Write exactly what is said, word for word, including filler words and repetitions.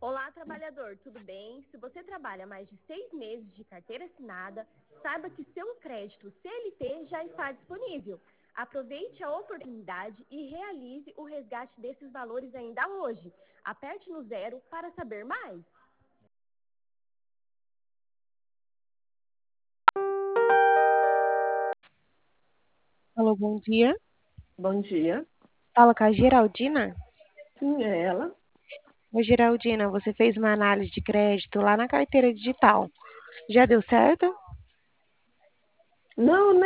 Olá, trabalhador, tudo bem? Se você trabalha mais de seis meses de carteira assinada, saiba que seu crédito C L T já está disponível. Aproveite a oportunidade e realize o resgate desses valores ainda hoje. Aperte no zero para saber mais. Alô, bom dia. Bom dia. Fala com a Geraldina? Sim, é ela. Ô, Geraldina, você fez uma análise de crédito lá na carteira digital. Já deu certo? Não, né?